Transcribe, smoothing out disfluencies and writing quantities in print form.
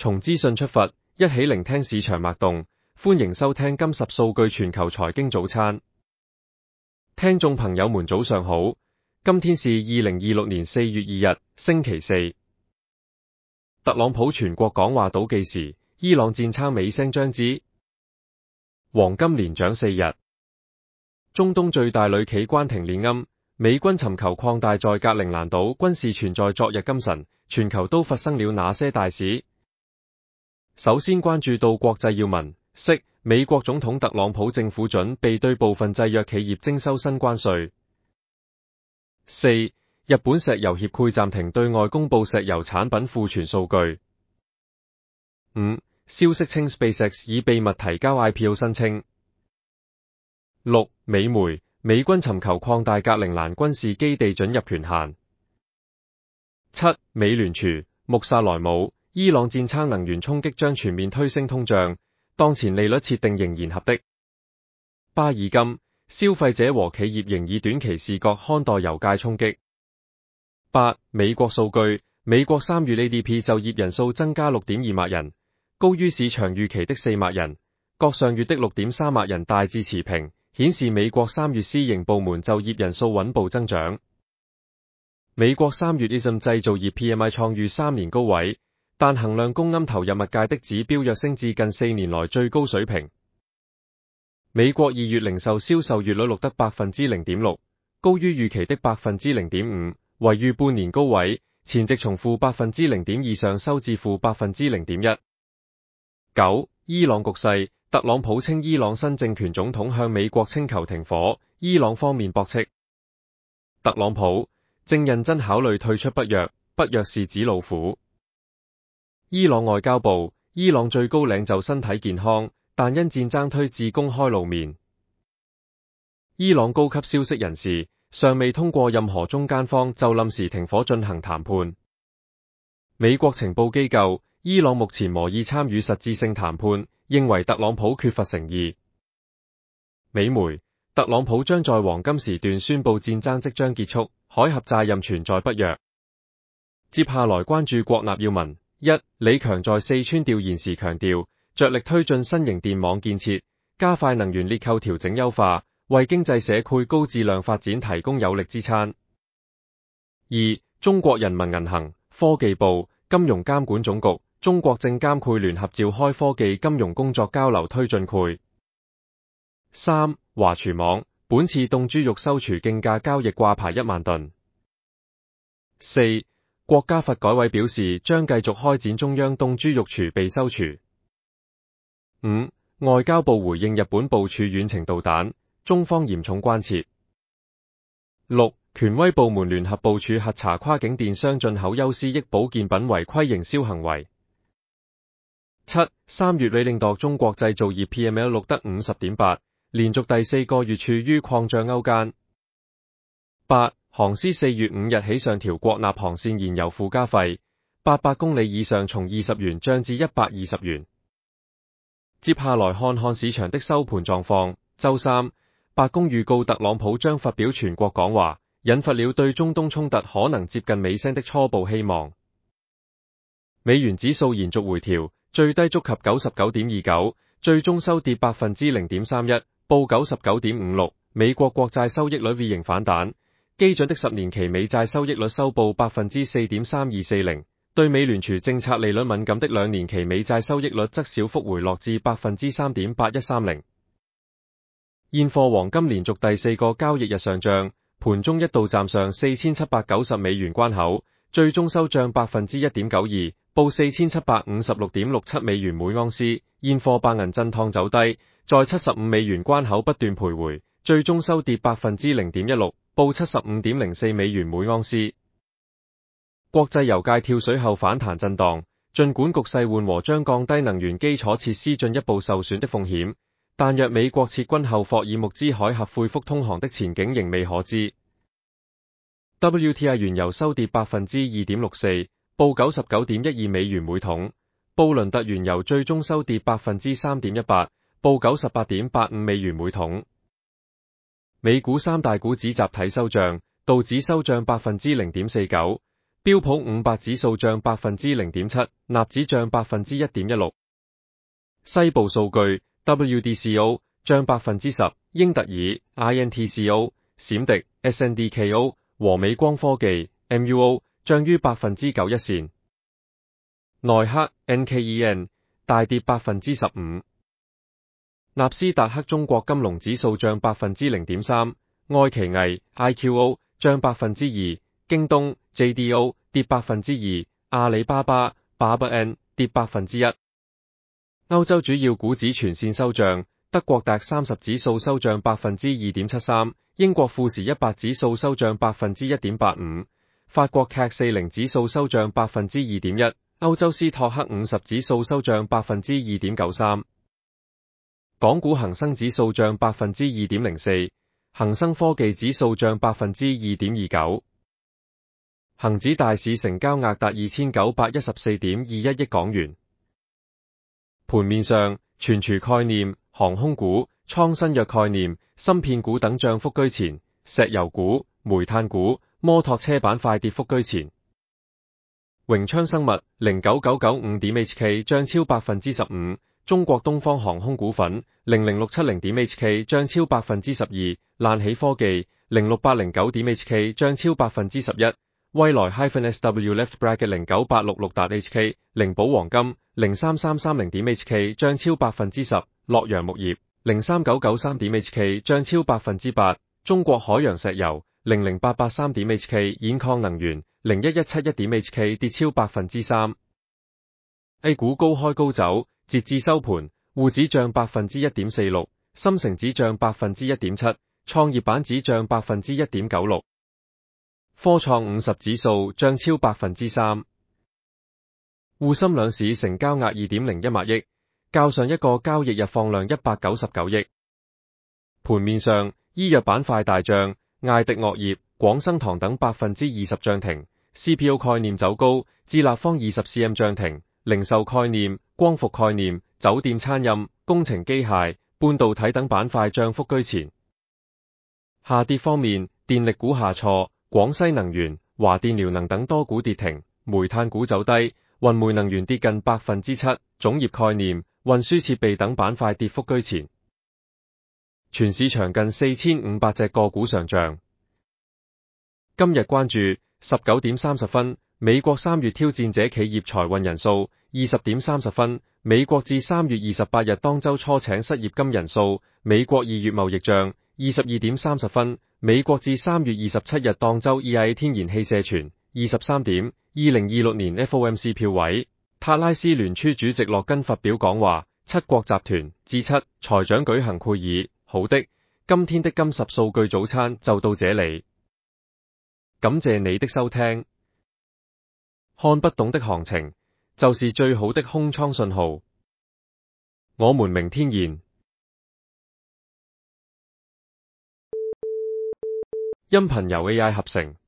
從資訊出發，一起聆聽市場脈動。歡迎收聽今10數據全球財經早餐。聽眾朋友們早上好，今天是2026年4月2日，星期四。特朗普全國講話倒計時，伊朗戰撐尾聲將至。黃金連漲4日。中東最大鋁企關停練暗，美軍尋求擴大在格陵蘭島軍事存在。昨日今晨，全球都發生了哪些大事？首先關注到國際要聞，美國總統特朗普政府準備對部分製藥企業徵收新關稅。日本石油協會暫停對外公布石油產品庫存數據。消息稱 SpaceX 已秘密提交 IPO 申請。美媒，美軍尋求擴大格陵蘭軍事基地准入權限。美聯儲，穆薩萊姆，伊朗戰撐能源衝擊將全面推升通脹，當前利率設定仍然合的。巴爾金，消費者和企業仍以短期視角看待油價衝擊。美國數據，美國3月 ADP 就業人數增加 6.2 萬人，高於市場預期的4萬人，各上月的 6.3 萬人大致持平，顯示美國3月私營部門就業人數穩步增長。美國3月 ISM 製造業 PMI 創逾3年高位，但衡量公庵投入物價的指標躍升至近4年來最高水平。美國2月零售銷售月率錄得 0.6%， 高於預期的 0.5%， 位於半年高位，前值從負 0.2% 上收至負 0.1%。伊朗局勢，特朗普稱伊朗新政權總統向美國請求停火，伊朗方面駁斥。特朗普正認真考慮退出北約，北約是紙老虎。伊朗外交部，伊朗最高領袖身體健康，但因戰爭推至公開露面。伊朗高級消息人士尚未通過任何中間方就臨時停火進行談判。美國情報機構，伊朗目前無意參與實質性談判，認為特朗普缺乏誠意。美媒，特朗普將在黃金時段宣布戰爭即將結束，海峽責任存在北約。接下來關注國內要聞。李強在四川調研時強調，着力推進新型電網建設，加快能源結構調整優化，為經濟社會高質量發展提供有力支撐。中國人民銀行、科技部、金融監管總局、中國證監會聯合召開科技金融工作交流推進會。華廚網，本次凍豬肉收廚競價交易掛牌1萬噸。國家發改委表示將繼續開展中央凍豬肉儲備收廚。外交部回應日本部署遠程導彈，中方嚴重關切。權威部門聯合部署核查跨境電商進口優思益保健品違規營銷行為。3月李令度中國製造業 PMI 錄得 50.8， 連續第4個月處於擴張區間。航司4月5日起上調國內航線燃油附加費，800公里以上從20元漲至120元。接下來看看市場的收盤狀況。週三，白宮預告特朗普將發表全國講話，引發了對中東衝突可能接近尾聲的初步希望。美元指數延續回調，最低觸及 99.29， 最終收跌 0.31%， 報 99.56。美國國債收益率 V 型反彈。基準的10年期美債收益率收報 4.3240%， 對美聯儲政策利率敏感的2年期美債收益率則小幅回落至 3.8130%。現貨黃金連續第4個交易日上漲，盤中一度站上4790美元關口，最終收漲 1.92%， 報 4756.67 美元每盎司。現貨白銀震盪走低，在75美元關口不斷徘徊，最終收跌 0.16%。報 75.04 美元每盎司。國際油價跳水後反彈震盪，儘管局勢緩和將降低能源基礎設施進一步受損的風險，但若美國撤軍後霍爾木茲海峽恢復通航的前景仍未可知。WTI 原油收跌 2.64%， 報 99.12 美元每桶。布倫特原油最終收跌 3.18%， 報 98.85 美元每桶。美股三大股指集體收漲，道指收漲 0.49%， 標普500指數漲 0.7%， 納指漲 1.16%。西部數據 WDCO 漲 10%， 英特爾 INTCO、閃迪 SNDKO 和美光科技 MUO 漲於 9% 一線。耐克 NKEN 大跌 15%。納斯達克中國金龍指數漲 0.3%， 愛奇藝 IQO 漲 2%， 京東 JDO 跌 2%， 阿里巴巴 BABAN 跌 1%。歐洲主要股指全線收漲，德國DAX 30指數收漲 2.73%， 英國富時100指數收漲 1.85%， 法國CAC 40指數收漲 2.1%， 歐洲斯托克50指數收漲 2.93%。港股恒生指數漲 2.04%， 恒生科技指數漲 2.29%。恒指大市成交額達 2,914.21 億港元。盤面上，存儲概念、航空股、創新藥概念、芯片股等漲幅居前，石油股、煤炭股、摩托車板塊跌幅居前。榮昌生物 09995.HK 漲超 15%， 中國東方航空股份 00670.HK 漲超 12%， 爛喜科技 06809.HK 漲超 11%， 蔚來 -SW left bracket 09866.HK 靈寶黃金 03330.HK 漲超 10%， 洛陽鉬業 03993.HK 漲超 8%， 中國海洋石油 00883.HK 兗礦能源 01171.HK 跌超 3%。 A 股高開高走，截至收盤，滬指漲 1.46%， 深成指漲 1.7%， 創業板指漲 1.96%。科創50指數漲超 3%。滬深兩市成交額 2.01 萬億，較上一個交易日放量199億。盤面上，醫藥板塊大漲，艾迪惡業、廣生堂等 20% 漲停， CPO 概念走高，智立方 20cm 漲停，零售概念、光伏概念、酒店餐飲、工程機械、半導體等板塊漲幅居前。下跌方面，電力股下挫，廣西能源、華電遼能等多股跌停，煤炭股走低，雲煤能源跌近 7%， 種業概念、運輸設備等板塊跌幅居前。全市場近4500隻個股上漲。今日關注19:30，美國3月挑戰者企業財運人數；20:30，美國至3月28日當周初請失業金人數；美國2月貿易賬；22:30，美國至3月27日當周 EIA 天然氣社存；23點，2026年 FOMC 票委，塔拉斯聯儲主席洛根發表講話，7國集團 G7 財長舉行會議。好的，今天的金10數據早餐就到這裡，感謝你的收聽。看不懂的行情，就是最好的空倉信號。我們明天見。音頻由 AI 合成。